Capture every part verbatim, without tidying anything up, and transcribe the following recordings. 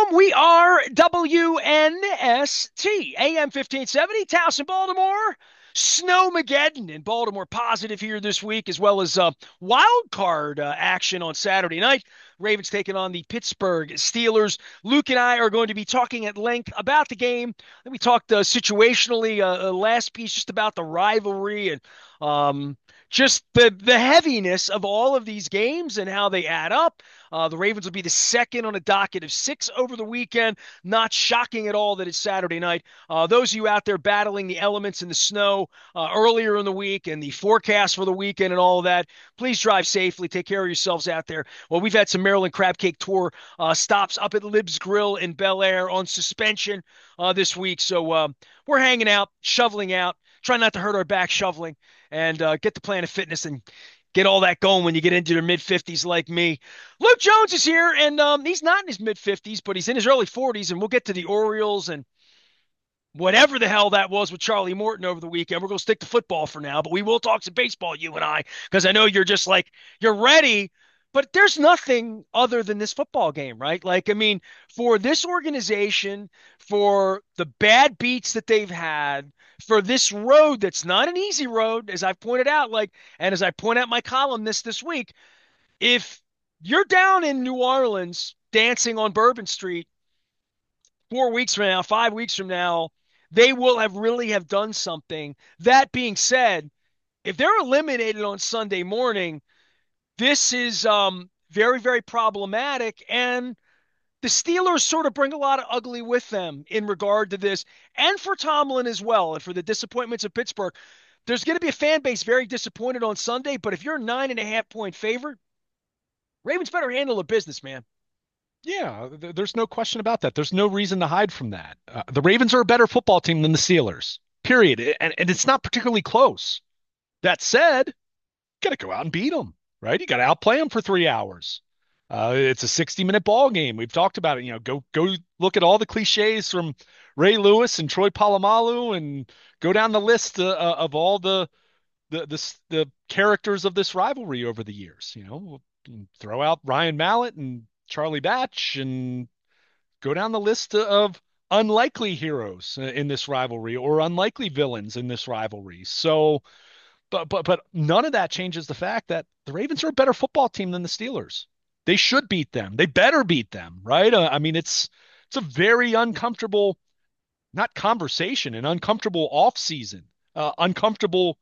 We are W N S T, A M fifteen seventy, Towson, Baltimore. Snowmageddon in Baltimore positive here this week, as well as uh, wild card uh, action on Saturday night. Ravens taking on the Pittsburgh Steelers. Luke and I are going to be talking at length about the game. Then we talked uh, situationally, uh, uh, last piece, just about the rivalry and um, just the the heaviness of all of these games and how they add up. Uh, the Ravens will be the second on a docket of six over the weekend. Not shocking at all that it's Saturday night. Uh, those of you out there battling the elements and the snow uh, earlier in the week and the forecast for the weekend and all of that, please drive safely. Take care of yourselves out there. Well, we've had some Maryland Crab Cake Tour uh, stops up at Lib's Grill in Bel Air on suspension uh, this week. So uh, we're hanging out, shoveling out, trying not to hurt our back shoveling, and uh, get the Planet Fitness and get all that going when you get into your mid fifties like me. Luke Jones is here, and um, he's not in his mid fifties, but he's in his early forties, and we'll get to the Orioles and whatever the hell that was with Charlie Morton over the weekend. We're going to stick to football for now, but we will talk some baseball, you and I, because I know you're just like, you're ready. But there's nothing other than this football game, right? Like, I mean, for this organization, for the bad beats that they've had, for this road that's not an easy road, as I've pointed out, like, and as I point out in my column this this week, if you're down in New Orleans dancing on Bourbon Street four weeks from now, five weeks from now, they will have really have done something. That being said, if they're eliminated on Sunday morning, this is um, very, very problematic. And the Steelers sort of bring a lot of ugly with them in regard to this, and for Tomlin as well, and for the disappointments of Pittsburgh. There's going to be a fan base very disappointed on Sunday, but if you're a nine and a half point favorite, Ravens better handle the business, man. Yeah, th- there's no question about that. There's no reason to hide from that. Uh, the Ravens are a better football team than the Steelers, period. And, and it's not particularly close. That said, you got to go out and beat them, right? You got to outplay them for three hours. Uh, it's a sixty minute ball game. We've talked about it. You know, go go look at all the cliches from Ray Lewis and Troy Polamalu, and go down the list uh, uh, of all the the the the characters of this rivalry over the years. You know, throw out Ryan Mallett and Charlie Batch, and go down the list of unlikely heroes in this rivalry or unlikely villains in this rivalry. So, but but but none of that changes the fact that the Ravens are a better football team than the Steelers. They should beat them. They better beat them, right? Uh, I mean, it's it's a very uncomfortable, not conversation, an uncomfortable off season, uh, uncomfortable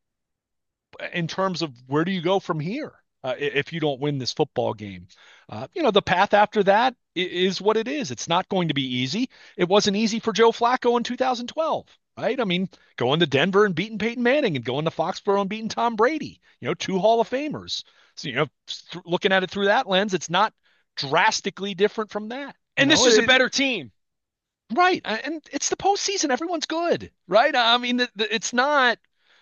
in terms of where do you go from here uh, if you don't win this football game. Uh, you know, the path after that is what it is. It's not going to be easy. It wasn't easy for Joe Flacco in two thousand twelve, right? I mean, going to Denver and beating Peyton Manning and going to Foxborough and beating Tom Brady, you know, two Hall of Famers. So, you know, th- looking at it through that lens, it's not drastically different from that. You And know, this is a it, better team. right. And it's the postseason. Everyone's good, right? I mean, the, the, it's not,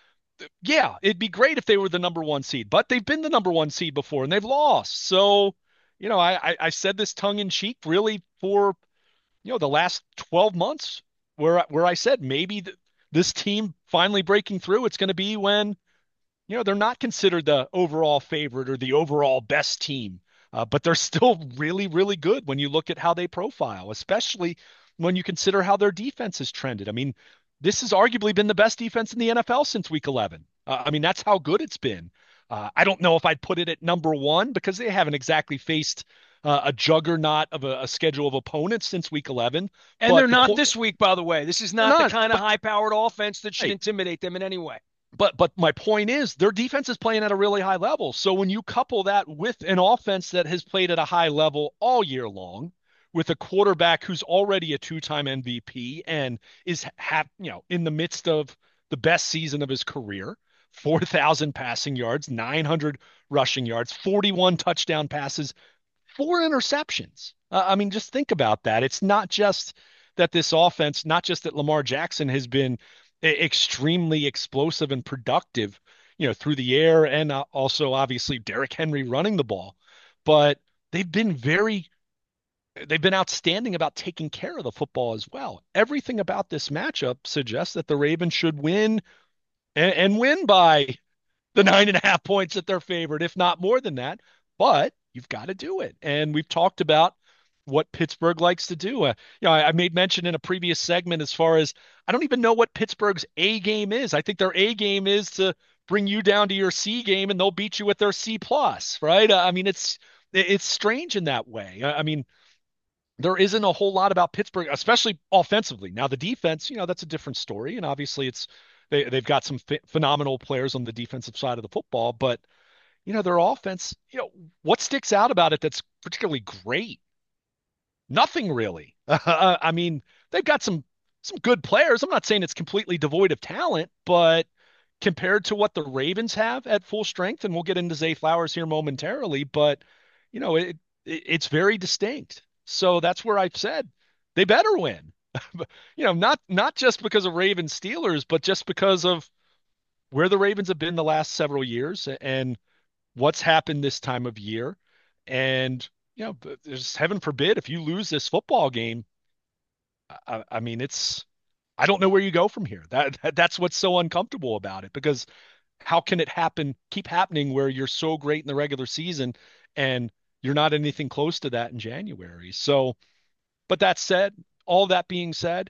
yeah, it'd be great if they were the number one seed, but they've been the number one seed before and they've lost. So, you know, I, I, I said this tongue in cheek really for, you know, the last twelve months where, where I said maybe th- this team finally breaking through, it's going to be when, you know, they're not considered the overall favorite or the overall best team, uh, but they're still really, really good when you look at how they profile, especially when you consider how their defense has trended. I mean, this has arguably been the best defense in the N F L since week eleven. Uh, I mean, that's how good it's been. Uh, I don't know if I'd put it at number one because they haven't exactly faced uh, a juggernaut of a, a schedule of opponents since week eleven. And they're But the not point, this week, by the way. This is they're not the not. kind of But high powered offense that should hey, intimidate them in any way. but but my point is their defense is playing at a really high level. So when you couple that with an offense that has played at a high level all year long, with a quarterback who's already a two-time M V P and is have you know in the midst of the best season of his career, four thousand passing yards, nine hundred rushing yards, forty-one touchdown passes, four interceptions. Uh, I mean, just think about that. It's not just that this offense, not just that Lamar Jackson has been e- extremely explosive and productive, you know, through the air, and uh, also obviously Derrick Henry running the ball, but they've been very they've been outstanding about taking care of the football as well. Everything about this matchup suggests that the Ravens should win and, and win by the nine and a half points that they're favored, if not more than that. But you've got to do it. And we've talked about what Pittsburgh likes to do. Uh, you know, I, I made mention in a previous segment as far as I don't even know what Pittsburgh's A game is. I think their A game is to bring you down to your C game, and they'll beat you with their C plus, right? Uh, I mean, it's it's strange in that way. I, I mean, there isn't a whole lot about Pittsburgh, especially offensively. Now, the defense, you know, that's a different story, and obviously, it's they they've got some ph phenomenal players on the defensive side of the football, but you know, their offense, you know, what sticks out about it that's particularly great? Nothing really. Uh, I mean, they've got some some good players. I'm not saying it's completely devoid of talent, but compared to what the Ravens have at full strength, and we'll get into Zay Flowers here momentarily, but you know, it, it it's very distinct. So that's where I've said they better win. You know, not not just because of Ravens Steelers, but just because of where the Ravens have been the last several years and what's happened this time of year. And, you know, there's heaven forbid if you lose this football game, I, I mean, it's, I don't know where you go from here. That, that that's what's so uncomfortable about it because how can it happen, keep happening where you're so great in the regular season and you're not anything close to that in January. So, but that said, all that being said,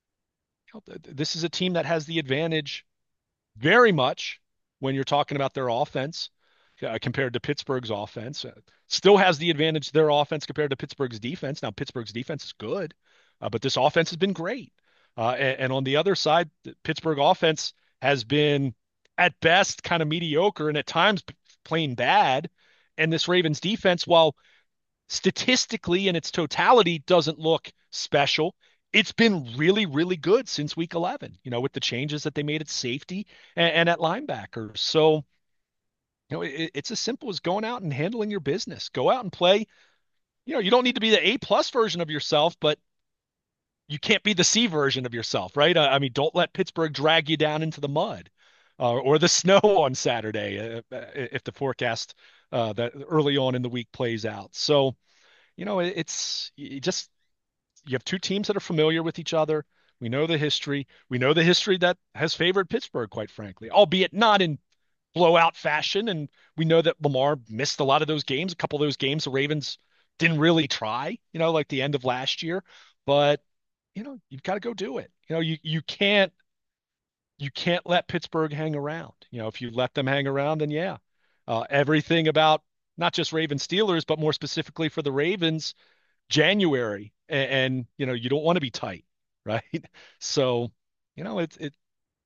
you know, this is a team that has the advantage very much when you're talking about their offense uh, compared to Pittsburgh's offense. Uh, still has the advantage their offense compared to Pittsburgh's defense. Now Pittsburgh's defense is good, uh, but this offense has been great. Uh, and, and on the other side, the Pittsburgh offense has been at best kind of mediocre and at times plain bad. And this Ravens defense, while statistically in its totality doesn't look special, it's been really, really good since week eleven, you know, with the changes that they made at safety and, and at linebacker. So, you know, it, it's as simple as going out and handling your business. Go out and play. You know, you don't need to be the A plus version of yourself, but you can't be the C version of yourself, right? I, I mean, don't let Pittsburgh drag you down into the mud uh, or the snow on Saturday uh, if the forecast uh, that early on in the week plays out. So, you know, it, it's you just you have two teams that are familiar with each other. We know the history. We know the history that has favored Pittsburgh, quite frankly, albeit not in blowout fashion. And we know that Lamar missed a lot of those games. A couple of those games, the Ravens didn't really try, you know, like the end of last year. But, you know, you've got to go do it. You know, you, you can't you can't let Pittsburgh hang around. You know, if you let them hang around, then yeah. Uh, everything about not just Ravens Steelers, but more specifically for the Ravens, January, and, and you know you don't want to be tight, right? So, you know, it's it,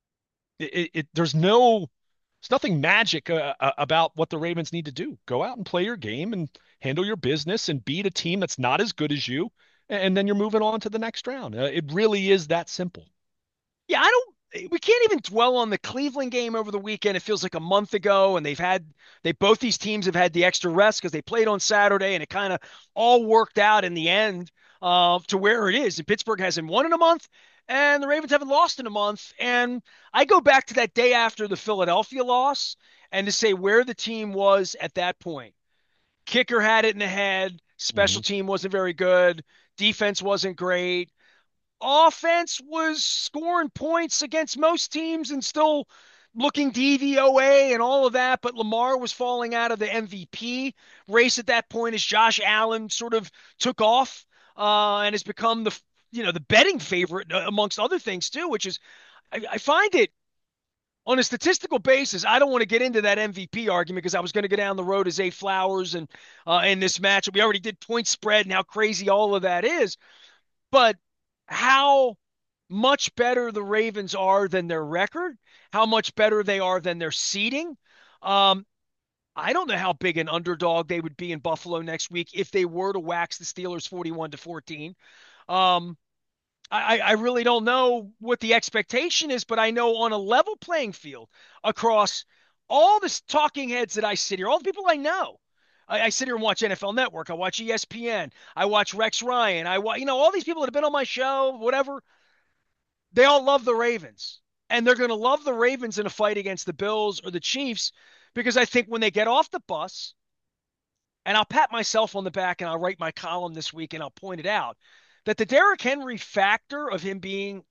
it it there's no there's nothing magic uh, uh, about what the Ravens need to do. Go out and play your game and handle your business and beat a team that's not as good as you, and then you're moving on to the next round. Uh, it really is that simple. Yeah, I don't. We can't even dwell on the Cleveland game over the weekend. It feels like a month ago, and they've had they both these teams have had the extra rest because they played on Saturday, and it kind of all worked out in the end uh, to where it is. And Pittsburgh hasn't won in a month, and the Ravens haven't lost in a month. And I go back to that day after the Philadelphia loss, and to say where the team was at that point. Kicker had it in the head. Special Mhm. team wasn't very good. Defense wasn't great. Offense was scoring points against most teams and still looking D V O A and all of that, but Lamar was falling out of the M V P race at that point as Josh Allen sort of took off uh, and has become the you know the betting favorite uh, amongst other things too, which is I, I find it on a statistical basis. I don't want to get into that M V P argument because I was going to go down the road as Zay Flowers and uh, in this match. We already did point spread and how crazy all of that is, but how much better the Ravens are than their record, how much better they are than their seeding. Um, I don't know how big an underdog they would be in Buffalo next week if they were to wax the Steelers forty-one to fourteen. Um, I, I really don't know what the expectation is, but I know on a level playing field across all the talking heads that I sit here, all the people I know, I, I sit here and watch N F L Network. I watch E S P N. I watch Rex Ryan. I watch, you know, all these people that have been on my show, whatever. They all love the Ravens. And they're going to love the Ravens in a fight against the Bills or the Chiefs because I think when they get off the bus, and I'll pat myself on the back and I'll write my column this week and I'll point it out that the Derrick Henry factor of him being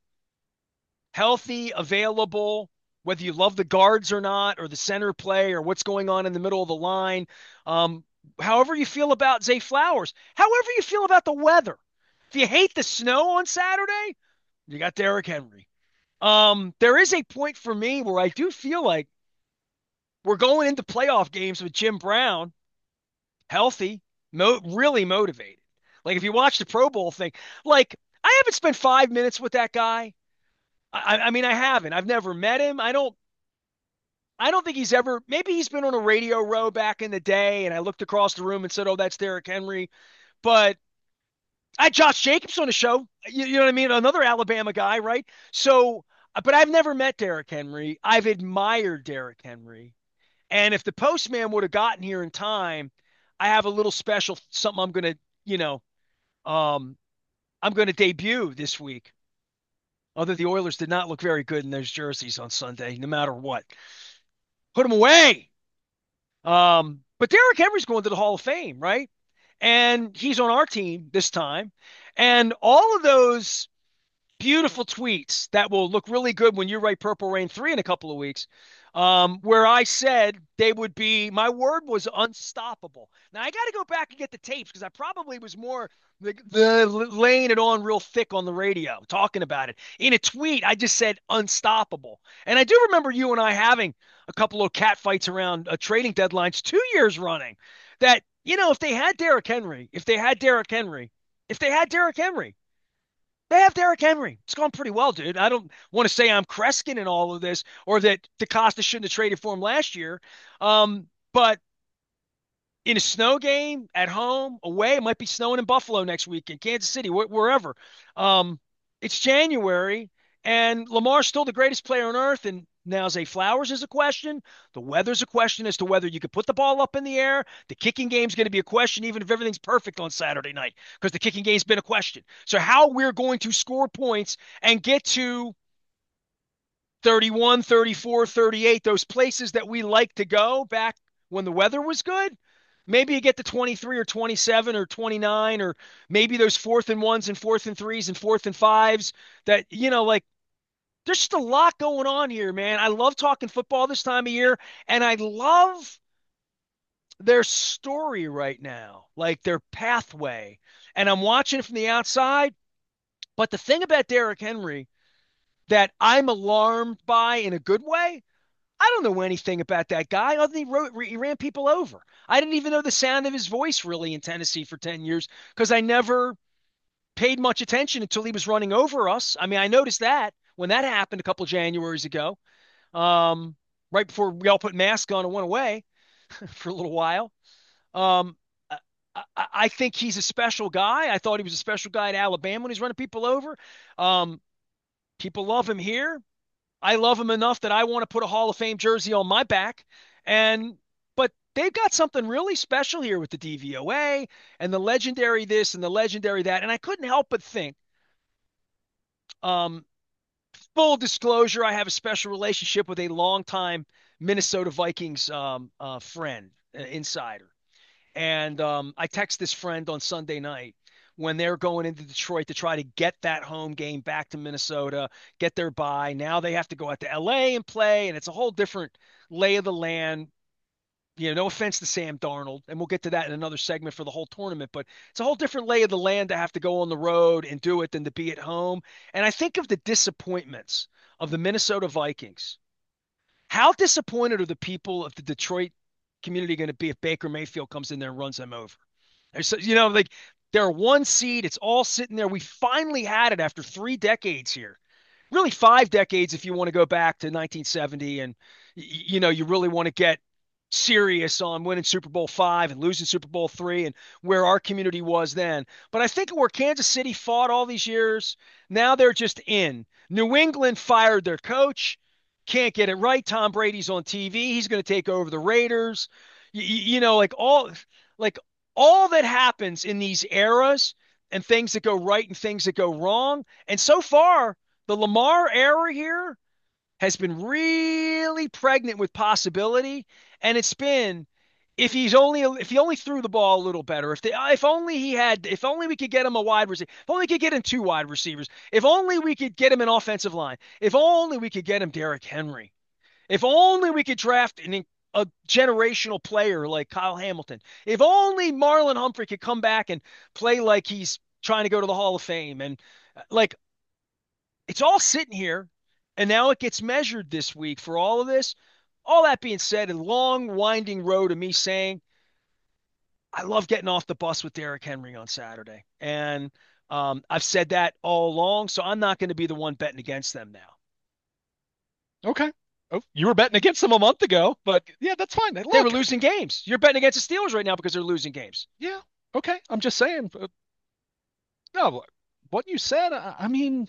healthy, available, whether you love the guards or not, or the center play, or what's going on in the middle of the line, um, However you feel about Zay Flowers, however you feel about the weather. If you hate the snow on Saturday, you got Derrick Henry. Um, there is a point for me where I do feel like we're going into playoff games with Jim Brown healthy, mo- really motivated. Like if you watch the Pro Bowl thing, like I haven't spent five minutes with that guy. I, I mean, I haven't. I've never met him. I don't. I don't think he's ever. Maybe he's been on a radio row back in the day, and I looked across the room and said, "Oh, that's Derrick Henry." But I had Josh Jacobs on the show. You, you know what I mean? Another Alabama guy, right? So, but I've never met Derrick Henry. I've admired Derrick Henry. And if the postman would have gotten here in time, I have a little special something I'm gonna, you know, um, I'm gonna debut this week. Although the Oilers did not look very good in those jerseys on Sunday, no matter what. Put them away. Um, but Derrick Henry's going to the Hall of Fame, right? And he's on our team this time. And all of those beautiful tweets that will look really good when you write Purple Rain three in a couple of weeks, um, where I said they would be, my word was unstoppable. Now, I got to go back and get the tapes because I probably was more the, the laying it on real thick on the radio, talking about it. In a tweet, I just said unstoppable. And I do remember you and I having a couple of cat fights around uh, trading deadlines two years running that, you know, if they had Derrick Henry, if they had Derrick Henry, if they had Derrick Henry, they have Derrick Henry. It's gone pretty well, dude. I don't want to say I'm Kreskin in all of this or that DeCosta shouldn't have traded for him last year. Um, but in a snow game, at home, away, it might be snowing in Buffalo next week, in Kansas City, wh- wherever. Um, it's January, and Lamar's still the greatest player on earth. And now Zay Flowers is a question. The weather's a question as to whether you could put the ball up in the air. The kicking game's going to be a question, even if everything's perfect on Saturday night, because the kicking game's been a question. So how we're going to score points and get to thirty-one, thirty-four, thirty-eight, those places that we like to go back when the weather was good. Maybe you get to twenty-three or twenty-seven or twenty-nine, or maybe those fourth and ones and fourth and threes and fourth and fives that, you know, like there's just a lot going on here, man. I love talking football this time of year, and I love their story right now, like their pathway. And I'm watching it from the outside. But the thing about Derrick Henry that I'm alarmed by in a good way, I don't know anything about that guy other than he, wrote, he ran people over. I didn't even know the sound of his voice really in Tennessee for ten years because I never paid much attention until he was running over us. I mean, I noticed that when that happened a couple of Januaries ago, um, right before we all put masks on and went away for a little while. Um, I, I think he's a special guy. I thought he was a special guy at Alabama when he's running people over. Um, people love him here. I love him enough that I want to put a Hall of Fame jersey on my back. And but they've got something really special here with the D V O A and the legendary this and the legendary that. And I couldn't help but think, um, full disclosure, I have a special relationship with a longtime Minnesota Vikings um, uh, friend, uh, insider. And um, I text this friend on Sunday night when they're going into Detroit to try to get that home game back to Minnesota, get their bye. Now they have to go out to L A and play, and it's a whole different lay of the land. You know, no offense to Sam Darnold, and we'll get to that in another segment for the whole tournament, but it's a whole different lay of the land to have to go on the road and do it than to be at home. And I think of the disappointments of the Minnesota Vikings. How disappointed are the people of the Detroit community going to be if Baker Mayfield comes in there and runs them over? So, you know, like they're one seed. It's all sitting there. We finally had it after three decades here. Really five decades if you want to go back to nineteen seventy and, you know, you really want to get serious on winning Super Bowl five and losing Super Bowl three and where our community was then. But I think where Kansas City fought all these years, now they're just in. New England fired their coach. Can't get it right. Tom Brady's on T V. He's going to take over the Raiders. You, you know, like all like all that happens in these eras and things that go right and things that go wrong. And so far, the Lamar era here has been really pregnant with possibility. And it's been if he's only if he only threw the ball a little better, if they if only he had if only we could get him a wide receiver, if only we could get him two wide receivers, if only we could get him an offensive line, if only we could get him Derrick Henry, if only we could draft an a generational player like Kyle Hamilton. If only Marlon Humphrey could come back and play like he's trying to go to the Hall of Fame. And uh, like it's all sitting here, and now it gets measured this week for all of this. All that being said, a long, winding road of me saying I love getting off the bus with Derrick Henry on Saturday. And um, I've said that all along, so I'm not going to be the one betting against them now. Okay. Oh, you were betting against them a month ago, but yeah, that's fine. They were Look, losing games. You're betting against the Steelers right now because they're losing games. yeah, okay. I'm just saying. uh, No, what you said, I, I mean,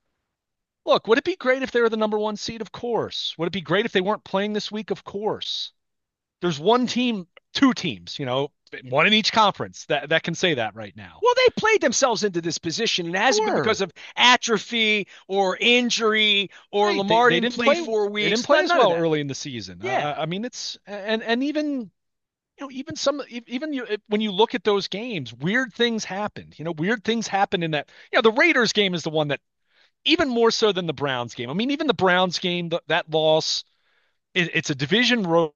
look, would it be great if they were the number one seed? Of course. Would it be great if they weren't playing this week? Of course. There's one team, two teams, you know, one in each conference that, that can say that right now. Well, they played themselves into this position, and it hasn't been because Sure. of atrophy or injury or Right. They Lamar they didn't didn't play play four they didn't weeks. play None, as none of well that. early in the season. Yeah. Uh, I mean, it's and and even you know even some e- even you when you look at those games, weird things happened. You know, weird things happened in that. You know, the Raiders game is the one that even more so than the Browns game. I mean, even the Browns game, th that loss, it, it's a division road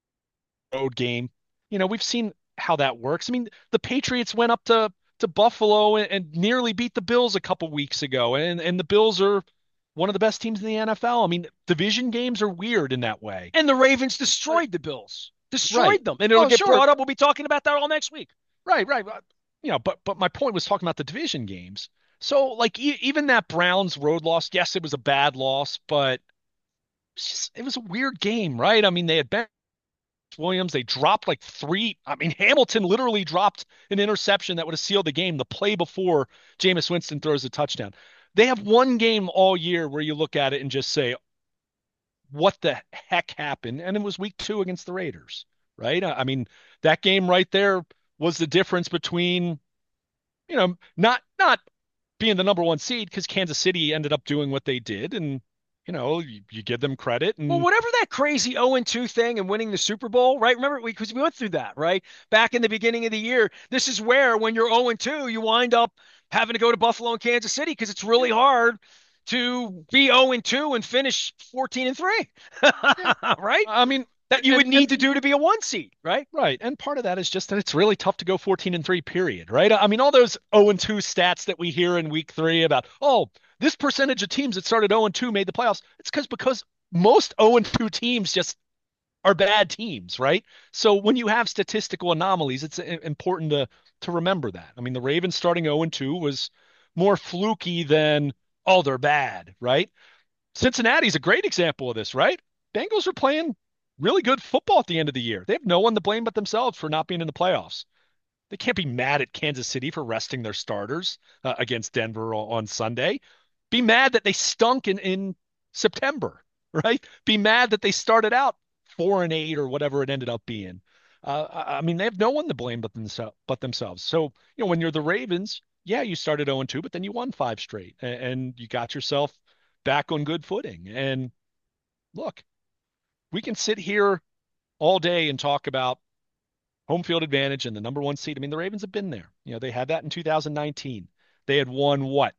road game. You know, we've seen how that works. I mean, the Patriots went up to to Buffalo and, and nearly beat the Bills a couple weeks ago, and and the Bills are one of the best teams in the N F L. I mean, division games are weird in that way. And the Ravens Right. destroyed the Bills, Right. destroyed them. And it'll Oh, get sure. brought up. We'll be talking about that all next week. Right, right. Uh, You know, but but my point was talking about the division games. So like e even that Browns road loss, yes, it was a bad loss, but it's just it was a weird game, right? I mean, they had Ben Williams, they dropped like three. I mean, Hamilton literally dropped an interception that would have sealed the game the play before Jameis Winston throws a touchdown. They have one game all year where you look at it and just say, what the heck happened? And it was week two against the Raiders, right? I mean, that game right there was the difference between, you know, not not being the number one seed because Kansas City ended up doing what they did, and you know, you, you give them credit, Well, and whatever that crazy oh and two thing and winning the Super Bowl, right? Remember, we because we went through that, right? Back in the beginning of the year. This is where, when you're oh and two, you wind up having to go to Buffalo and Kansas City because it's yeah, really hard to be oh and two and finish fourteen and three, yeah. right? I mean, That you and would and need to do to be a one seed, right? right, and part of that is just that it's really tough to go fourteen and three, period, right? I mean, all those oh and two stats that we hear in week three about, oh, this percentage of teams that started oh and two made the playoffs. It's because because most oh and two teams just are bad teams, right? So when you have statistical anomalies, it's important to to remember that. I mean, the Ravens starting oh and two was more fluky than, oh, they're bad, right? Cincinnati's a great example of this, right? Bengals are playing really good football at the end of the year. They have no one to blame but themselves for not being in the playoffs. They can't be mad at Kansas City for resting their starters uh, against Denver on Sunday. Be mad that they stunk in, in September, right? Be mad that they started out four and eight or whatever it ended up being. Uh, I mean, they have no one to blame but themselves. But themselves. So, you know, when you're the Ravens, yeah, you started oh and two, but then you won five straight, and, and you got yourself back on good footing. And look, we can sit here all day and talk about home field advantage and the number one seed. I mean, the Ravens have been there. You know, they had that in two thousand nineteen. They had won what?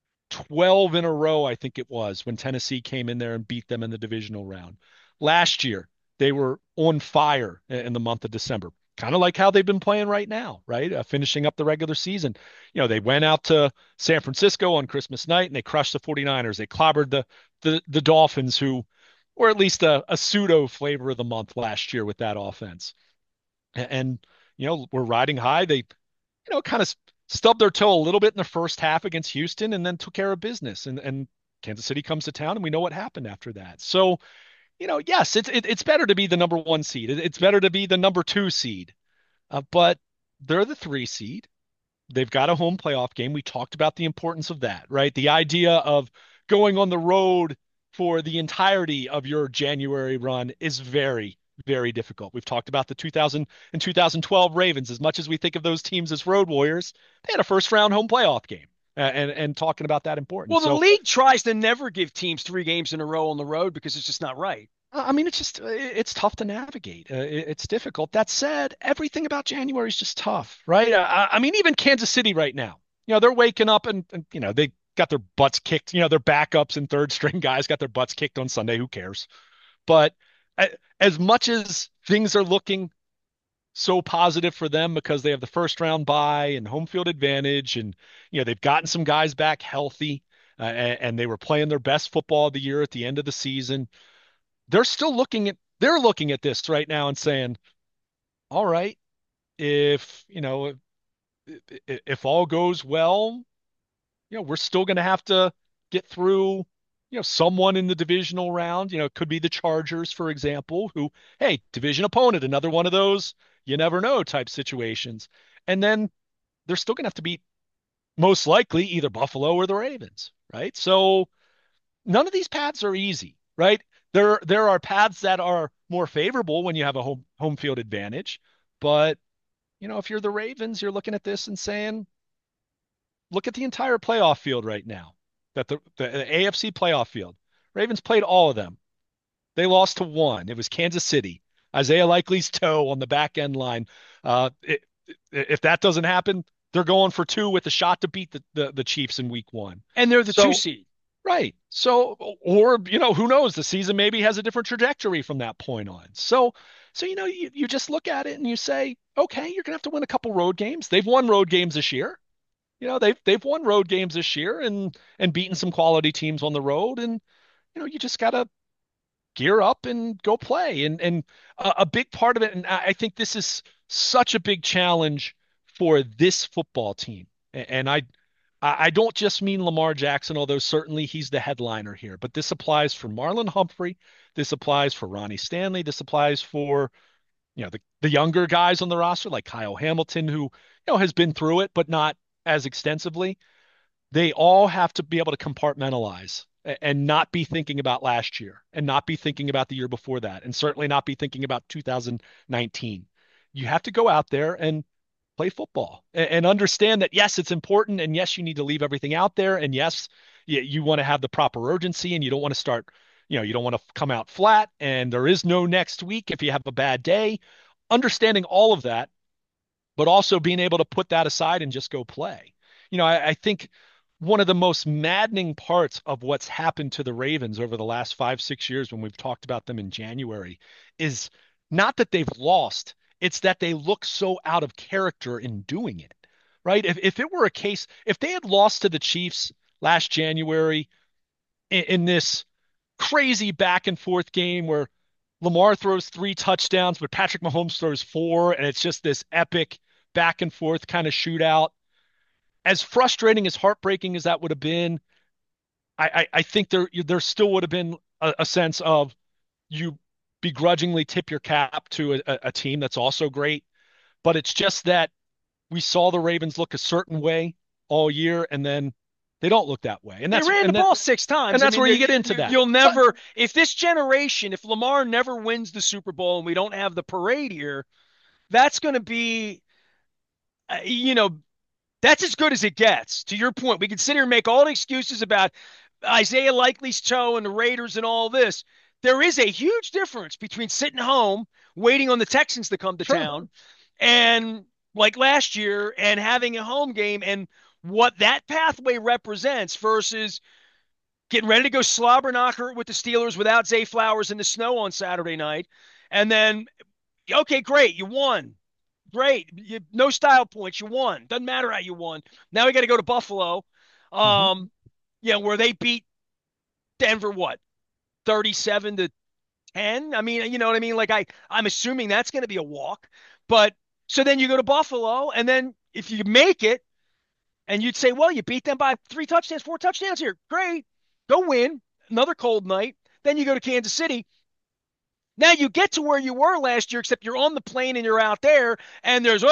twelve in a row, I think it was, when Tennessee came in there and beat them in the divisional round. Last year, they were on fire in the month of December, kind of like how they've been playing right now, right? Uh, finishing up the regular season. You know, they went out to San Francisco on Christmas night and they crushed the 49ers. They clobbered the the, the Dolphins, who or at least a, a pseudo flavor of the month last year with that offense. And, and you know, we're riding high. They, you know, kind of stubbed their toe a little bit in the first half against Houston and then took care of business. And and Kansas City comes to town and we know what happened after that. So, you know, yes, it's it, it's better to be the number one seed. It, it's better to be the number two seed. Uh, but they're the three seed. They've got a home playoff game. We talked about the importance of that, right? The idea of going on the road for the entirety of your January run is very, very difficult. We've talked about the two thousand and two thousand twelve Ravens. As much as we think of those teams as road warriors, they had a first round home playoff game. Uh, and and talking about that Well, importance. the So league tries to never give teams three games in a row on the road because it's just not right. I mean, it's just it's tough to navigate. Uh, it's difficult. That said, everything about January is just tough, right? I, I mean, even Kansas City right now, you know, they're waking up and, and you know they got their butts kicked. You know, their backups and third string guys got their butts kicked on Sunday. Who cares? But as much as things are looking so positive for them because they have the first round bye and home field advantage, and you know they've gotten some guys back healthy, uh, and, and they were playing their best football of the year at the end of the season. They're still looking at they're looking at this right now and saying, all right, if you know if, if all goes well, you know, we're still going to have to get through, you know, someone in the divisional round. You know, it could be the Chargers, for example, who, hey, division opponent, another one of those you never know type situations. And then they're still going to have to beat most likely either Buffalo or the Ravens, right? So none of these paths are easy, right? There there are paths that are more favorable when you have a home home field advantage, but you know, if you're the Ravens, you're looking at this and saying, look at the entire playoff field right now. That the, the, the A F C playoff field. Ravens played all of them. They lost to one. It was Kansas City. Isaiah Likely's toe on the back end line. Uh, it, if that doesn't happen, they're going for two with a shot to beat the, the, the Chiefs in week one. And they're the two So, seed. right. So, or, you know, who knows? The season maybe has a different trajectory from that point on. So, so, you know, you, you just look at it and you say, okay, you're going to have to win a couple road games. They've won road games this year. You know, they've they've won road games this year and and beaten some quality teams on the road, and you know, you just gotta gear up and go play. And and a, a big part of it, and I think this is such a big challenge for this football team. And I I don't just mean Lamar Jackson, although certainly he's the headliner here, but this applies for Marlon Humphrey, this applies for Ronnie Stanley, this applies for you know the the younger guys on the roster like Kyle Hamilton, who you know has been through it, but not as extensively. They all have to be able to compartmentalize and not be thinking about last year and not be thinking about the year before that and certainly not be thinking about two thousand nineteen. You have to go out there and play football and understand that, yes, it's important. And yes, you need to leave everything out there. And yes, you, you want to have the proper urgency and you don't want to start, you know, you don't want to come out flat and there is no next week if you have a bad day. Understanding all of that, but also being able to put that aside and just go play. You know, I, I think one of the most maddening parts of what's happened to the Ravens over the last five, six years when we've talked about them in January is not that they've lost, it's that they look so out of character in doing it, right? If, if it were a case, if they had lost to the Chiefs last January in, in this crazy back and forth game where Lamar throws three touchdowns, but Patrick Mahomes throws four, and it's just this epic back and forth kind of shootout. As frustrating, as heartbreaking as that would have been, I, I, I think there there still would have been a, a sense of you begrudgingly tip your cap to a, a team that's also great. But it's just that we saw the Ravens look a certain way all year, and then they don't look that way. And They that's ran and the that, ball six times. and I that's mean, where you, you get into you, that. you'll But never, if this generation, if Lamar never wins the Super Bowl and we don't have the parade here, that's going to be, uh, you know, that's as good as it gets. To your point, we can sit here and make all the excuses about Isaiah Likely's toe and the Raiders and all this. There is a huge difference between sitting home, waiting on the Texans to come to sure, town, and like last year, and having a home game and what that pathway represents versus getting ready to go slobber knocker with the Steelers without Zay Flowers in the snow on Saturday night. And then, okay, great, you won. Great. You, no style points. You won. Doesn't matter how you won. Now we got to go to Buffalo, hmm um, yeah, where they beat Denver, what, thirty-seven to ten? I mean, you know what I mean? Like, I, I'm assuming that's going to be a walk. But so then you go to Buffalo, and then if you make it, and you'd say, well, you beat them by three touchdowns, four touchdowns here. Great. Go win. Another cold night. Then you go to Kansas City. Now you get to where you were last year, except you're on the plane and you're out there, and there's, oh,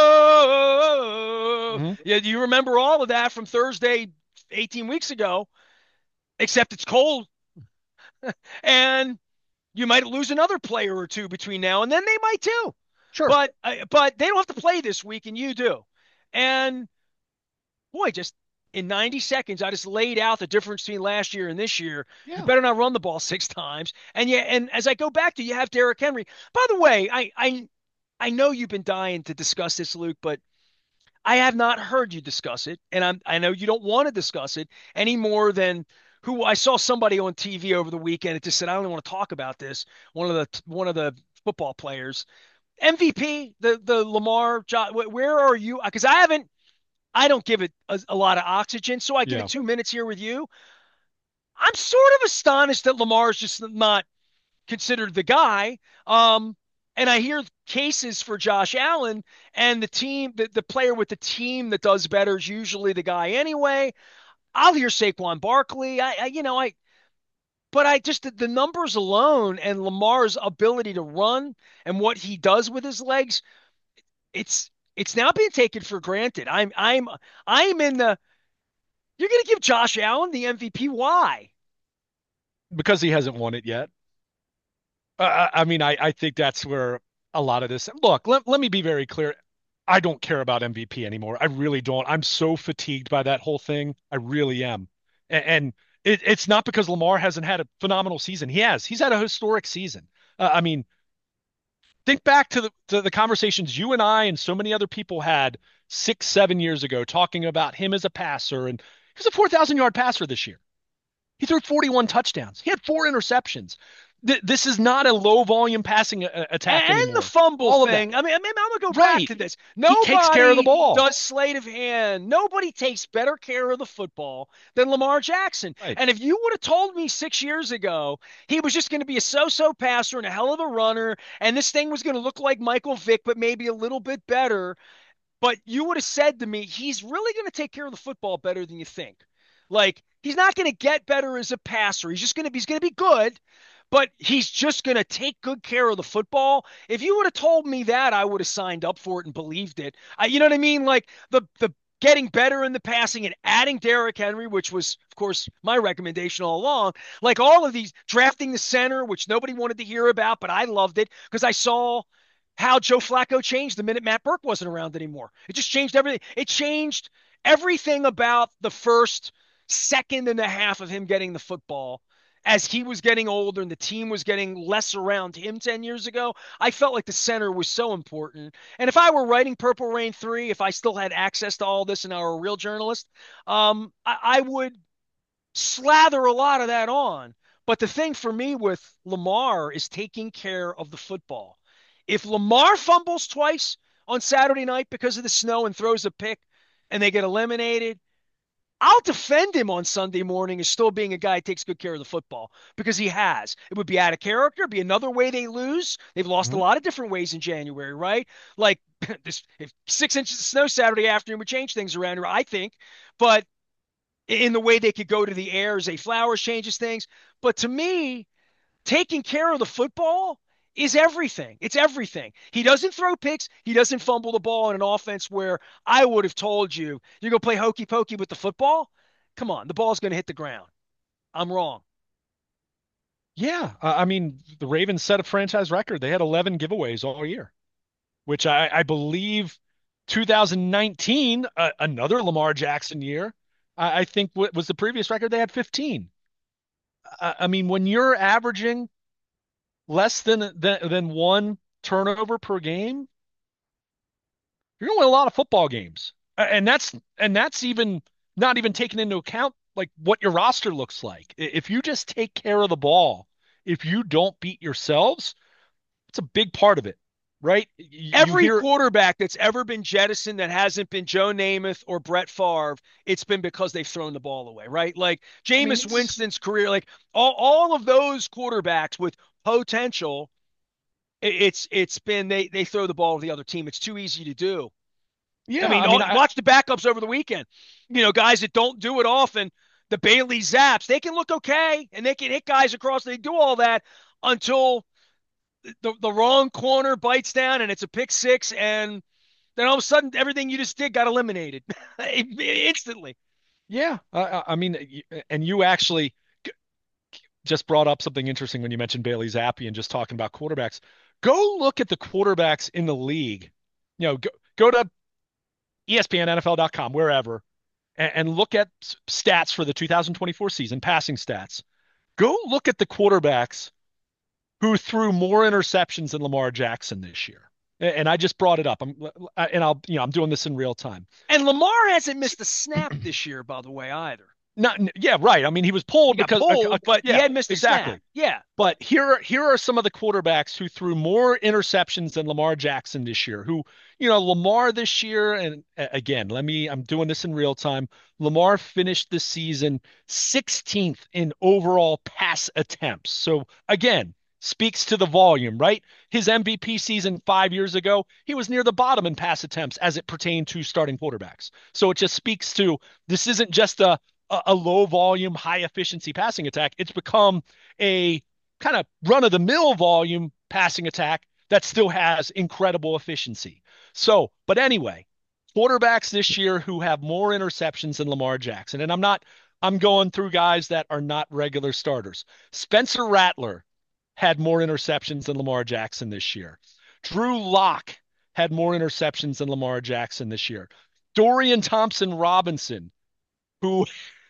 oh, oh. hmm Yeah, you remember all of that from Thursday eighteen weeks ago, except it's cold. And you might lose another player or two between now and then. They might too. sure, But, uh, but they don't have to play this week, and you do. And boy, just in ninety seconds, I just laid out the difference between last year and this year. You yeah, better not run the ball six times. And yeah, and as I go back to, you have Derrick Henry. By the way, I I I know you've been dying to discuss this, Luke, but I have not heard you discuss it, and I'm I know you don't want to discuss it any more than who I saw somebody on T V over the weekend. It just said, I don't even want to talk about this. One of the one of the football players, M V P, the the Lamar. Where are you? Because I haven't. I don't give it a, a lot of oxygen, so I give it Yeah. two minutes here with you. I'm sort of astonished that Lamar's just not considered the guy. Um, and I hear cases for Josh Allen and the team, the, the player with the team that does better is usually the guy anyway. I'll hear Saquon Barkley. I, I you know, I, but I just the, the numbers alone and Lamar's ability to run and what he does with his legs, it's it's now being taken for granted. I'm I'm I'm in the. You're going to give Josh Allen the M V P? Why? Because he hasn't won it yet. Uh, I mean, I, I think that's where a lot of this. Look, let, let me be very clear. I don't care about M V P anymore. I really don't. I'm so fatigued by that whole thing. I really am. And, and it, it's not because Lamar hasn't had a phenomenal season. He has. He's had a historic season. Uh, I mean, think back to the to the conversations you and I and so many other people had six, seven years ago talking about him as a passer, and he's a four thousand yard passer this year. He threw forty-one touchdowns. He had four interceptions. Th- this is not a low volume passing a- attack And the anymore. fumble All of that. thing. I mean, I mean, I'm gonna go back Right. to this. He takes care of the Nobody ball. does sleight of hand. Nobody takes better care of the football than Lamar Jackson. Right. And if you would have told me six years ago he was just going to be a so-so passer and a hell of a runner, and this thing was going to look like Michael Vick, but maybe a little bit better, but you would have said to me, he's really going to take care of the football better than you think. Like, he's not going to get better as a passer. He's just going to he's going to be good, but he's just going to take good care of the football. If you would have told me that, I would have signed up for it and believed it. I, you know what I mean? Like the the getting better in the passing and adding Derrick Henry, which was, of course, my recommendation all along. Like all of these, drafting the center, which nobody wanted to hear about, but I loved it because I saw how Joe Flacco changed the minute Matt Burke wasn't around anymore. It just changed everything. It changed everything about the first second and a half of him getting the football as he was getting older and the team was getting less around him ten years ago. I felt like the center was so important. And if I were writing Purple Rain three, if I still had access to all this and I were a real journalist, um, I, I would slather a lot of that on. But the thing for me with Lamar is taking care of the football. If Lamar fumbles twice on Saturday night because of the snow and throws a pick and they get eliminated, I'll defend him on Sunday morning as still being a guy who takes good care of the football because he has. It would be out of character, be another way they lose. They've lost a Mhm. lot of different ways in January, right? Like this, if six inches of snow Saturday afternoon would change things around here, I think. But in the way they could go to the air, Zay Flowers changes things. But to me, taking care of the football is everything. It's everything. He doesn't throw picks. He doesn't fumble the ball in an offense where I would have told you, you're going to play hokey pokey with the football? Come on, the ball's going to hit the ground. I'm wrong. Yeah. Uh, I mean, the Ravens set a franchise record. They had eleven giveaways all year, which I, I believe two thousand nineteen, uh, another Lamar Jackson year, I, I think what was the previous record. They had fifteen. I, I mean, when you're averaging less than, than than one turnover per game, you're going to win a lot of football games. Uh, And that's and that's even not even taking into account like what your roster looks like. If you just take care of the ball, if you don't beat yourselves, it's a big part of it, right? You Every hear, quarterback that's ever been jettisoned that hasn't been Joe Namath or Brett Favre, it's been because they've thrown the ball away, right? Like I mean, Jameis it's Winston's career, like all, all of those quarterbacks with potential, it's it's been they they throw the ball to the other team. It's too easy to do. I yeah. mean, I mean, I watch the backups over the weekend. You know, guys that don't do it often, the Bailey Zaps, they can look okay and they can hit guys across. They do all that until the, the wrong corner bites down and it's a pick six. And then all of a sudden, everything you just did got eliminated instantly. yeah. I, I mean, and you actually just brought up something interesting when you mentioned Bailey Zappi and just talking about quarterbacks. Go look at the quarterbacks in the league. You know, go, go to E S P N, N F L dot com, wherever, and, and look at stats for the two thousand twenty-four season, passing stats. Go look at the quarterbacks who threw more interceptions than Lamar Jackson this year. And I just brought it up. I'm and I'll you know I'm doing this in real time. And Lamar hasn't missed a snap this year, by the way, either. Not, yeah, right. I mean, he was He pulled got because, uh, uh, pulled, but he yeah, had missed a snap. exactly. Yeah. But here, here are some of the quarterbacks who threw more interceptions than Lamar Jackson this year. Who, you know, Lamar this year, and uh, again, let me, I'm doing this in real time. Lamar finished the season sixteenth in overall pass attempts. So again, speaks to the volume, right? His M V P season five years ago, he was near the bottom in pass attempts as it pertained to starting quarterbacks. So it just speaks to this isn't just a a, a low volume, high efficiency passing attack. It's become a kind of run of the mill volume passing attack that still has incredible efficiency. So, but anyway, quarterbacks this year who have more interceptions than Lamar Jackson. And I'm not, I'm going through guys that are not regular starters. Spencer Rattler had more interceptions than Lamar Jackson this year. Drew Lock had more interceptions than Lamar Jackson this year. Dorian Thompson Robinson, who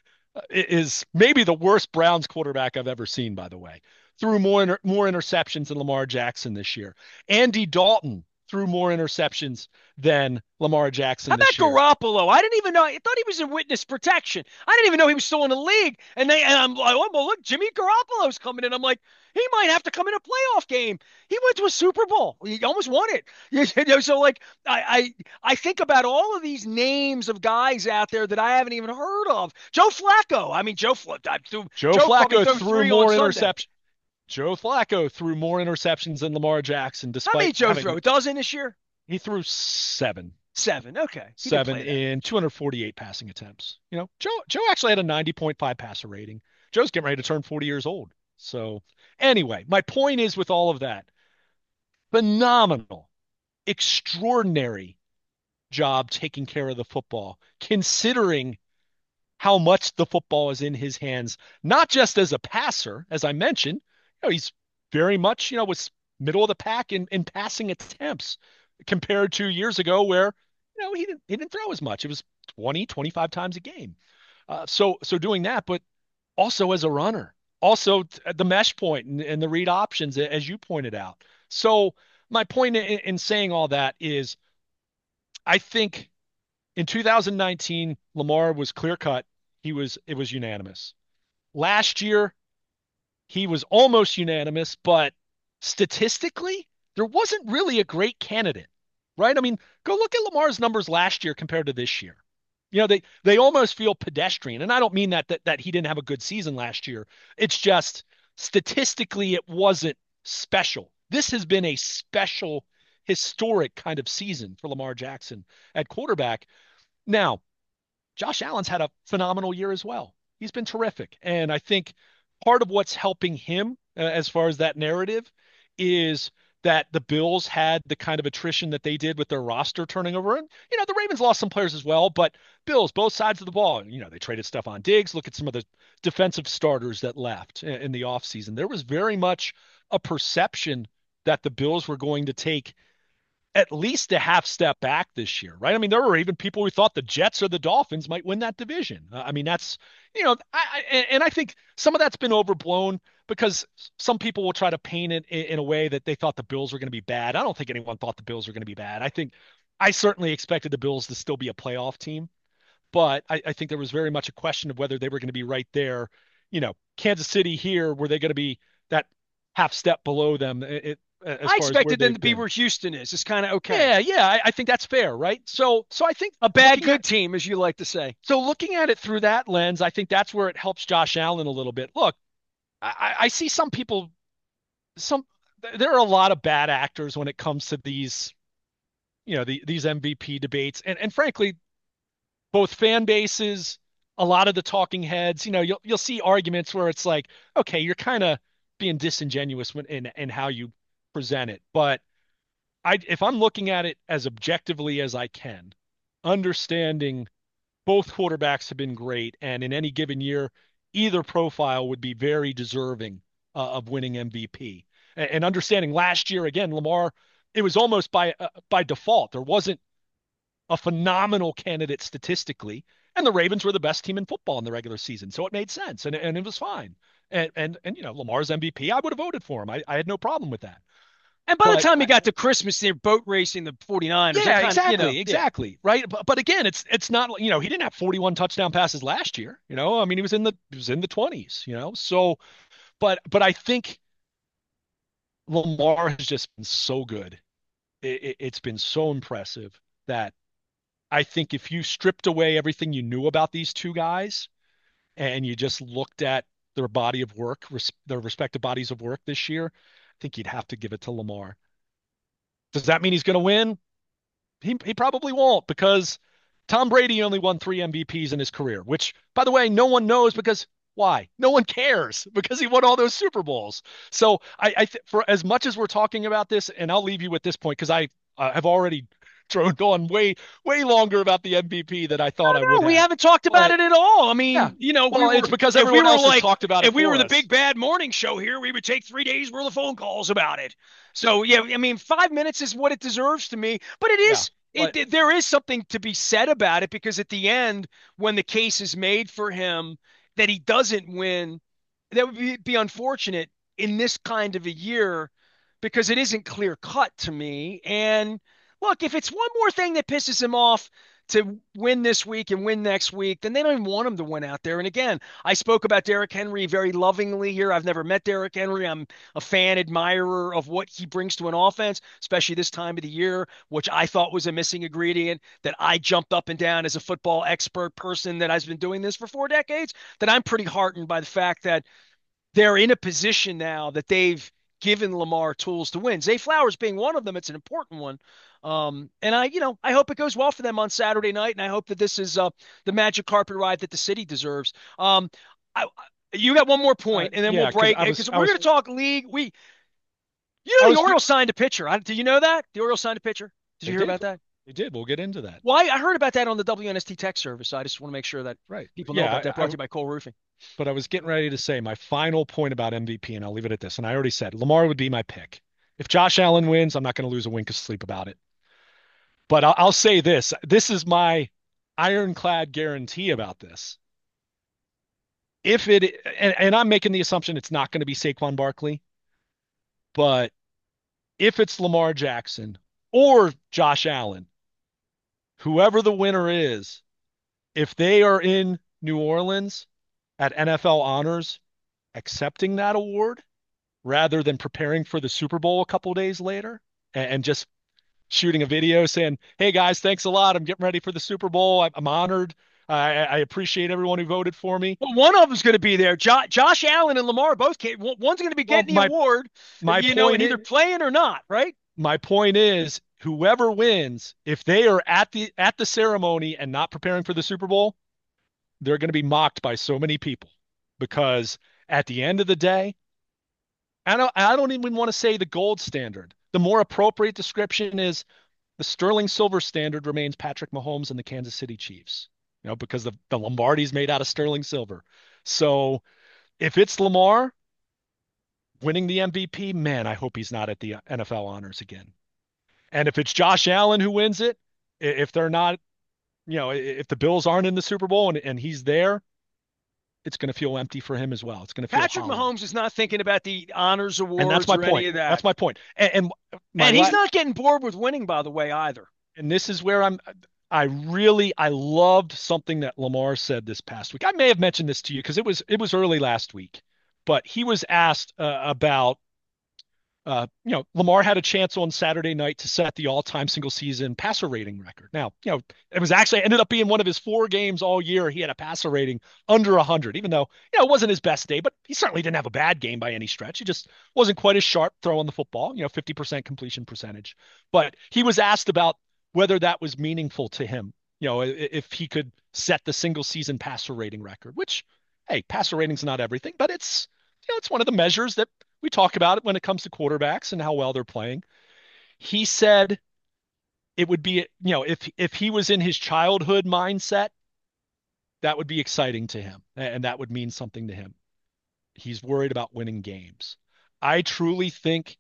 is maybe the worst Browns quarterback I've ever seen, by the way. Threw more inter- more interceptions than Lamar Jackson this year. Andy Dalton threw more interceptions than Lamar How Jackson about this year. Garoppolo? I didn't even know. I thought he was in witness protection. I didn't even know he was still in the league. And they and I'm like, oh, well, look, Jimmy Garoppolo's coming in. I'm like, he might have to come in a playoff game. He went to a Super Bowl. He almost won it. You know, so like I, I I think about all of these names of guys out there that I haven't even heard of. Joe Flacco. I mean, Joe Flacco. Joe Joe probably Flacco threw threw three on more Sunday. interceptions. Joe Flacco threw more interceptions than Lamar Jackson, How many despite Joe having throw? A dozen this year? he threw seven. Seven. Okay, he can Seven play that. in two hundred forty-eight passing attempts. You know, Joe Joe actually had a ninety point five passer rating. Joe's getting ready to turn forty years old. So anyway, my point is with all of that, phenomenal, extraordinary job taking care of the football, considering how much the football is in his hands, not just as a passer, as I mentioned, you know, he's very much, you know, was middle of the pack in, in passing attempts compared to years ago where, you know, he didn't he didn't throw as much. It was twenty, twenty-five times a game. Uh, so so doing that, but also as a runner, also at the mesh point and, and the read options, as you pointed out. So my point in, in saying all that is I think in two thousand nineteen, Lamar was clear cut. He was it was unanimous. Last year, he was almost unanimous, but statistically, there wasn't really a great candidate, right? I mean, go look at Lamar's numbers last year compared to this year. You know, they they almost feel pedestrian, and I don't mean that that that he didn't have a good season last year. It's just statistically, it wasn't special. This has been a special, historic kind of season for Lamar Jackson at quarterback. Now, Josh Allen's had a phenomenal year as well. He's been terrific. And I think part of what's helping him uh, as far as that narrative is that the Bills had the kind of attrition that they did with their roster turning over. And, you know, the Ravens lost some players as well, but Bills, both sides of the ball, you know, they traded Stephon Diggs. Look at some of the defensive starters that left in, in the offseason. There was very much a perception that the Bills were going to take at least a half step back this year, right? I mean, there were even people who thought the Jets or the Dolphins might win that division. Uh, I mean, that's, you know, I, I, and I think some of that's been overblown because some people will try to paint it in, in a way that they thought the Bills were going to be bad. I don't think anyone thought the Bills were going to be bad. I think I certainly expected the Bills to still be a playoff team, but I, I think there was very much a question of whether they were going to be right there. You know, Kansas City here, were they going to be that half step below them? It, as I far as where expected them to they've be been. where Houston is. It's kind of okay. Yeah, yeah, I, I think that's fair, right? So, so I think A bad looking good at team, as you like to say. so looking at it through that lens, I think that's where it helps Josh Allen a little bit. Look, I, I see some people, some there are a lot of bad actors when it comes to these, you know, the, these M V P debates, and and frankly, both fan bases, a lot of the talking heads, you know, you'll you'll see arguments where it's like, okay, you're kind of being disingenuous when, in in how you present it, but I if I'm looking at it as objectively as I can, understanding both quarterbacks have been great, and in any given year, either profile would be very deserving uh, of winning M V P. And, and understanding last year again, Lamar, it was almost by uh, by default. There wasn't a phenomenal candidate statistically, and the Ravens were the best team in football in the regular season, so it made sense, and and it was fine. And and and you know, Lamar's M V P, I would have voted for him. I, I had no problem with that. And by the But time you I, got to Christmas, they're boat racing the 49ers. That yeah, kind of, you know, exactly, yeah. exactly, right. But, but again, it's it's not you know he didn't have forty-one touchdown passes last year. You know, I mean he was in the he was in the twenties. You know, so but but I think Lamar has just been so good. It, it, it's been so impressive that I think if you stripped away everything you knew about these two guys and you just looked at their body of work, res- their respective bodies of work this year, I think you'd have to give it to Lamar. Does that mean he's going to win? He he probably won't because Tom Brady only won three M V Ps in his career, which, by the way, no one knows because why? No one cares because he won all those Super Bowls. So I, I th- for as much as we're talking about this, and I'll leave you with this point because I uh, have already droned on way way longer about the M V P than I thought I No, would no, we have. haven't talked about But it at all. I yeah, mean, you know, we well, it's were, because if we everyone were else has like, talked about it if we for were the us. big bad morning show here, we would take three days worth of phone calls about it. So, yeah, I mean, five minutes is what it deserves to me, but it Yeah, is, but it, there is something to be said about it because at the end, when the case is made for him that he doesn't win, that would be, be unfortunate in this kind of a year because it isn't clear cut to me. And look, if it's one more thing that pisses him off to win this week and win next week, then they don't even want him to win out there. And again, I spoke about Derrick Henry very lovingly here. I've never met Derrick Henry. I'm a fan, admirer of what he brings to an offense, especially this time of the year, which I thought was a missing ingredient that I jumped up and down as a football expert person that has been doing this for four decades, that I'm pretty heartened by the fact that they're in a position now that they've given Lamar tools to win. Zay Flowers being one of them, it's an important one. Um, and I, you know, I hope it goes well for them on Saturday night, and I hope that this is uh, the magic carpet ride that the city deserves. Um, I, you got one more uh, point, and then we'll yeah, because break I was because I we're going was to talk league. We, you I know, the was Orioles signed a pitcher. I, do you know that the Orioles signed a pitcher? Did you they hear did about that? they did. We'll get into that. Why? I heard about that on the W N S T Tech service. So I just want to make sure that Right. people know about Yeah, that. I, Brought I to you by Cole Roofing. but I was getting ready to say my final point about M V P, and I'll leave it at this. And I already said Lamar would be my pick. If Josh Allen wins, I'm not going to lose a wink of sleep about it. But I'll, I'll say this: this is my ironclad guarantee about this. If it, and, and I'm making the assumption it's not going to be Saquon Barkley, but if it's Lamar Jackson or Josh Allen, whoever the winner is, if they are in New Orleans at N F L Honors accepting that award, rather than preparing for the Super Bowl a couple days later and, and just shooting a video saying, "Hey guys, thanks a lot. I'm getting ready for the Super Bowl. I'm, I'm honored. I, I appreciate everyone who voted for me." Well, one of them's going to be there. Jo- Josh Allen and Lamar both came. One's going to be Well, getting the my award, my you know, and point either is playing or not, right? my point is whoever wins, if they are at the at the ceremony and not preparing for the Super Bowl, they're going to be mocked by so many people because at the end of the day, I don't I don't even want to say the gold standard. The more appropriate description is the sterling silver standard remains Patrick Mahomes and the Kansas City Chiefs, you know, because the, the Lombardi's made out of sterling silver. So if it's Lamar winning the M V P, man, I hope he's not at the N F L honors again. And if it's Josh Allen who wins it, if they're not, you know, if the Bills aren't in the Super Bowl and, and he's there, it's going to feel empty for him as well. It's going to feel Patrick hollow. Mahomes is not thinking about the honors And that's awards my or any point. of that. That's my point. And, and my And he's la- not getting bored with winning, by the way, either. and this is where I'm I really I loved something that Lamar said this past week. I may have mentioned this to you because it was it was early last week, but he was asked uh, about uh, you know, Lamar had a chance on Saturday night to set the all-time single season passer rating record. Now, you know, it was actually ended up being one of his four games all year. He had a passer rating under one hundred, even though, you know, it wasn't his best day, but he certainly didn't have a bad game by any stretch. He just wasn't quite as sharp throwing the football, you know, fifty percent completion percentage. But he was asked about whether that was meaningful to him, you know, if he could set the single season passer rating record, which, hey, passer rating's not everything, but it's, you know, it's one of the measures that we talk about it when it comes to quarterbacks and how well they're playing. He said it would be, you know, if if he was in his childhood mindset, that would be exciting to him and that would mean something to him. He's worried about winning games. I truly think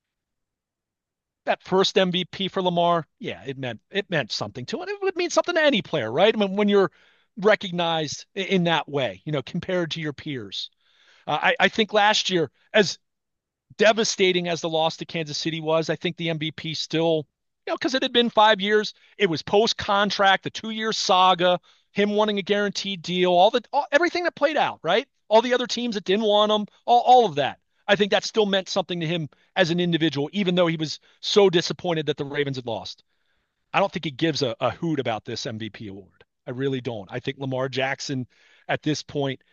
that first M V P for Lamar, yeah, it meant it meant something to it. It would mean something to any player, right? I mean, when you're recognized in that way, you know, compared to your peers. Uh, I, I think last year, as devastating as the loss to Kansas City was, I think the M V P still, you know, because it had been five years, it was post contract, the two year saga, him wanting a guaranteed deal, all the all, everything that played out, right? All the other teams that didn't want him, all, all of that. I think that still meant something to him as an individual, even though he was so disappointed that the Ravens had lost. I don't think he gives a, a hoot about this M V P award. I really don't. I think Lamar Jackson at this point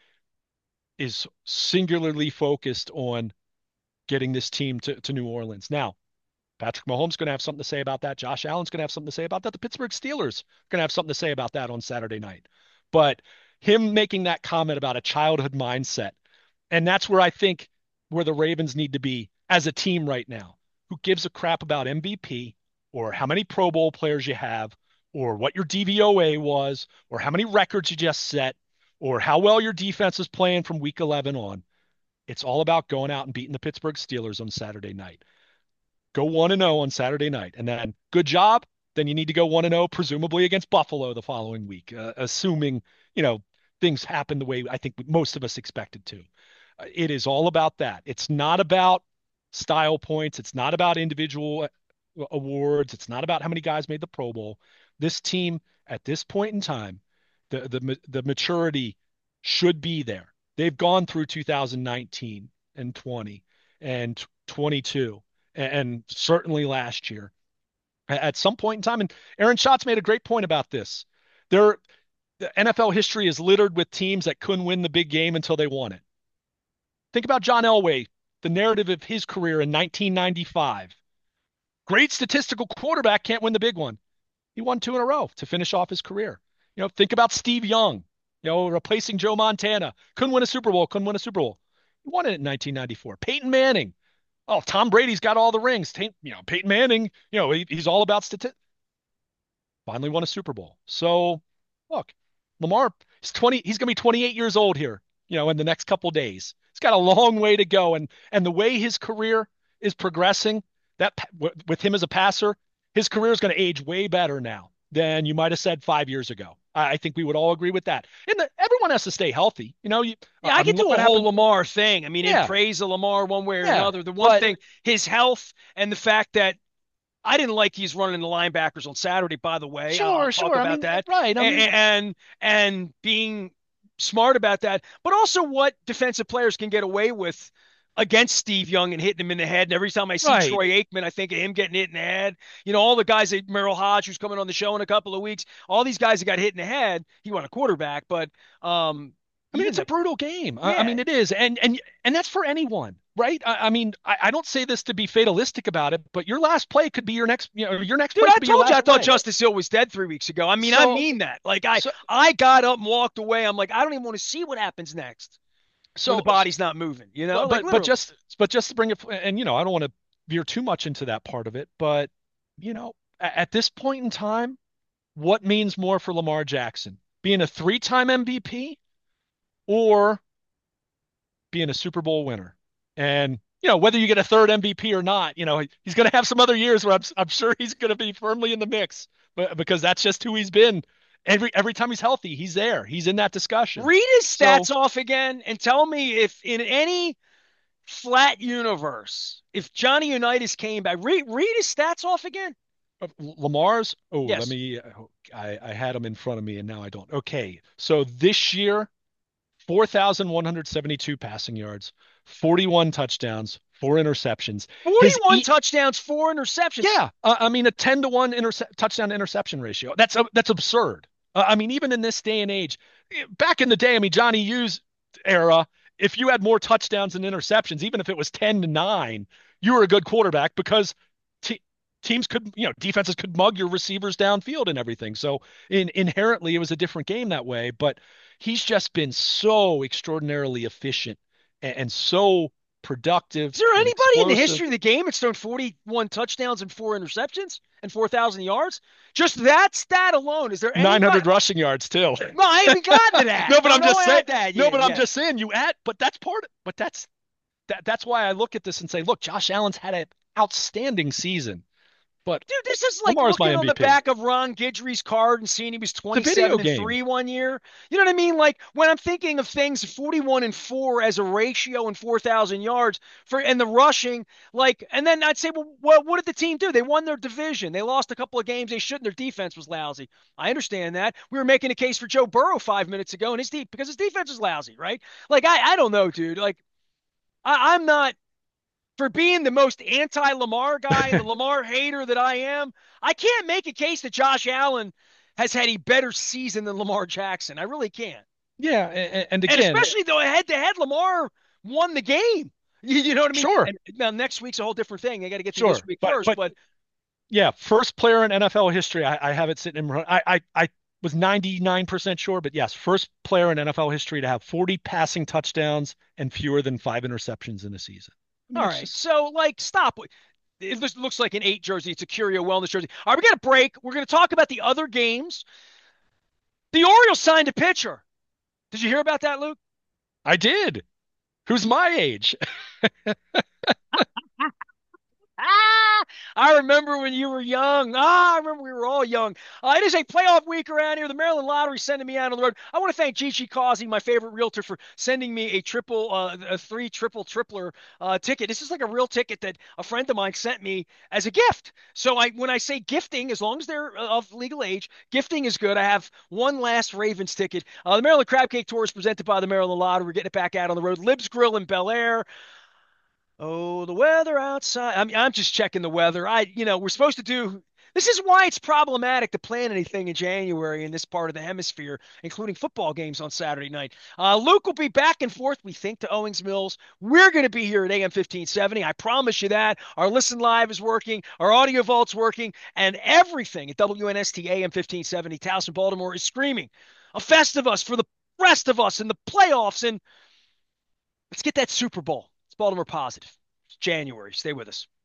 is singularly focused on getting this team to, to New Orleans. Now, Patrick Mahomes is going to have something to say about that. Josh Allen's going to have something to say about that. The Pittsburgh Steelers are going to have something to say about that on Saturday night. But him making that comment about a childhood mindset, and that's where I think where the Ravens need to be as a team right now. Who gives a crap about M V P or how many Pro Bowl players you have or what your D V O A was or how many records you just set or how well your defense is playing from week eleven on. It's all about going out and beating the Pittsburgh Steelers on Saturday night. Go one and oh on Saturday night. And then good job. Then you need to go one and oh, presumably against Buffalo the following week, uh, assuming, you know, things happen the way I think most of us expected to. Uh, it is all about that. It's not about style points. It's not about individual uh, awards. It's not about how many guys made the Pro Bowl. This team at this point in time, the the the maturity should be there. They've gone through two thousand nineteen and twenty and twenty-two and certainly last year at some point in time. And Aaron Schatz made a great point about this. There, the N F L history is littered with teams that couldn't win the big game until they won it. Think about John Elway, the narrative of his career in nineteen ninety-five. Great statistical quarterback, can't win the big one. He won two in a row to finish off his career. You know, think about Steve Young, you know, replacing Joe Montana. Couldn't win a Super Bowl, couldn't win a Super Bowl. He won it in nineteen ninety-four. Peyton Manning. Oh, Tom Brady's got all the rings. You know, Peyton Manning, you know, he, he's all about statistics. Finally won a Super Bowl. So, look, Lamar, he's twenty, he's going to be twenty-eight years old here, you know, in the next couple days. He's got a long way to go. And and the way his career is progressing, that with him as a passer, his career is going to age way better now than you might have said five years ago. I think we would all agree with that. And the, everyone has to stay healthy. You know, you, yeah, I, I mean, can do a whole happened. Lamar thing. I mean, yeah. in praise of Lamar one way or yeah. another. The one but, thing, his health and the fact that I didn't like he's running the linebackers on Saturday, by the way. Sure, I'll sure. talk about I mean, that. Right. I mean, and, and and being smart about that, but also what defensive players can get away with against Steve Young and hitting him in the head. And every time I see right. Troy Aikman, I think of him getting hit in the head. You know, all the guys that Merrill Hodge, who's coming on the show in a couple of weeks, all these guys that got hit in the head. He won a quarterback, but um, I mean, it's the, a brutal game. Yeah. I mean, it is, and and and that's for anyone, right? I, I mean, I, I don't say this to be fatalistic about it, but your last play could be your next, you know, your next. Dude, play I could be told your you I last thought play. Justice Hill was dead three weeks ago. I mean, so, I mean that. Like I, so, I got up and walked away. I'm like, I don't even want to see what happens next. So when the body's not moving, you know. But like, but just but just to bring it, and you know, I don't want to veer too much into that part of it, but you know, at, at this point in time, what means more for Lamar Jackson? Being a three-time M V P or being a Super Bowl winner? And you know, whether you get a third M V P or not, you know, he's going to have some other years where I'm, I'm sure he's going to be firmly in the mix, but because that's just who he's been. Every every time he's healthy, he's there. He's in that discussion. Read his stats so, off again and tell me if in any flat universe, if Johnny Unitas came back, read read his stats off again. Lamar's? Oh, yes. let me. I, I had him in front of me and now I don't. Okay, so this year, four thousand one hundred seventy-two passing yards, forty-one touchdowns, four interceptions. forty-one e- touchdowns, four interceptions. Yeah, uh, I mean a ten to one interce- touchdown to interception ratio. That's uh, that's absurd. Uh, I mean, even in this day and age, back in the day, I mean, Johnny U's era, if you had more touchdowns than interceptions, even if it was ten to nine, you were a good quarterback because te- teams could, you know, defenses could mug your receivers downfield and everything. So in, inherently, it was a different game that way. But he's just been so extraordinarily efficient and, and so productive. Is there anybody explosive. in the history of the game that's thrown forty-one touchdowns and four interceptions and four thousand yards? Just that stat alone. Is there anybody? nine hundred rushing yards too? No, I haven't gotten to that. no, but no, I'm just saying. That no, but yet. I'm just saying you add. But that's part. Of, but that's that. That's why I look at this and say, look, Josh Allen's had an outstanding season. But Dude, this is like Lamar's my looking on the M V P. back of Ron Guidry's card and seeing he was It's a video twenty-seven and game. three one year. You know what I mean? Like when I'm thinking of things forty-one and four as a ratio and four thousand yards for and the rushing, like, and then I'd say, well, what, what did the team do? They won their division. They lost a couple of games they shouldn't. Their defense was lousy. I understand that. We were making a case for Joe Burrow five minutes ago and his deep because his defense is lousy, right? Like, I, I don't know, dude. Like, I, I'm not for being the most anti-Lamar guy, the Lamar hater that I am, I can't make a case that Josh Allen has had a better season than Lamar Jackson. I really can't. Yeah, and, and And again, especially though head-to-head, Lamar won the game. You, you know what I mean? sure, And now next week's a whole different thing. They got to get through sure, this week but first. but But yeah, first player in N F L history. I, I have it sitting in. I I I was ninety-nine percent sure, but yes, first player in N F L history to have forty passing touchdowns and fewer than five interceptions in a season. I mean, all it's right, just so like stop. It looks like an eight jersey. It's a Curio Wellness jersey. All right, we got a break. We're going to talk about the other games. The Orioles signed a pitcher. Did you hear about that, Luke? I did. Who's my age? Ah, I remember when you were young. Ah, I remember we were all young. Uh, it is a playoff week around here. The Maryland Lottery sending me out on the road. I want to thank Gigi Causey, my favorite realtor, for sending me a triple, uh, a three triple tripler uh, ticket. This is like a real ticket that a friend of mine sent me as a gift. So I, when I say gifting, as long as they're uh, of legal age, gifting is good. I have one last Ravens ticket. Uh, the Maryland Crab Cake Tour is presented by the Maryland Lottery. We're getting it back out on the road. Libs Grill in Bel Air. Oh, the weather outside. I'm I'm just checking the weather. I, you know, we're supposed to do. This is why it's problematic to plan anything in January in this part of the hemisphere, including football games on Saturday night. Uh, Luke will be back and forth, we think, to Owings Mills. We're going to be here at A M fifteen seventy. I promise you that. Our Listen Live is working, our Audio Vault's working, and everything at W N S T A M fifteen seventy Towson, Baltimore is screaming a Festivus for the rest of us in the playoffs. And let's get that Super Bowl. It's Baltimore positive. It's January. Stay with us.